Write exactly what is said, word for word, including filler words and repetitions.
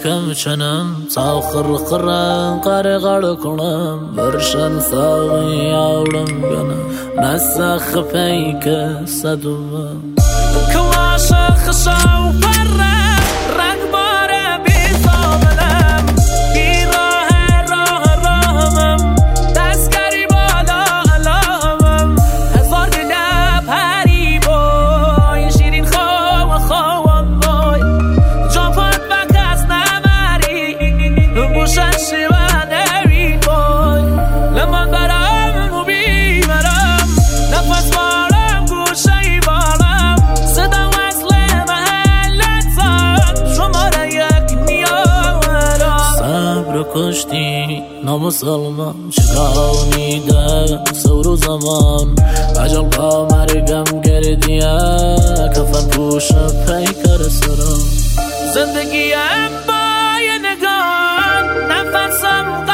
شکم چنم تا خر خرم قرقر کنم برشن ساقی آورم گنم نسخ پیک صدوم کواش خشاو پره رنگ باره بی فاملم بی راه راه راهمم دستگری بالا علامم هزار دل پری بای شیرین خواه خوام بای جاپات بکس نمری بوشن شیوه نوی بای لمن برم و بیمرم نفس بارم گوشه بارم صدا وصل محلتان شماره یک نیارم صبر کشتی نامسلمان چکانی ده سور زمان عجل قامرگم گردیه کفن پوش پیکر سرم زندگیم با یه نگاه نفسم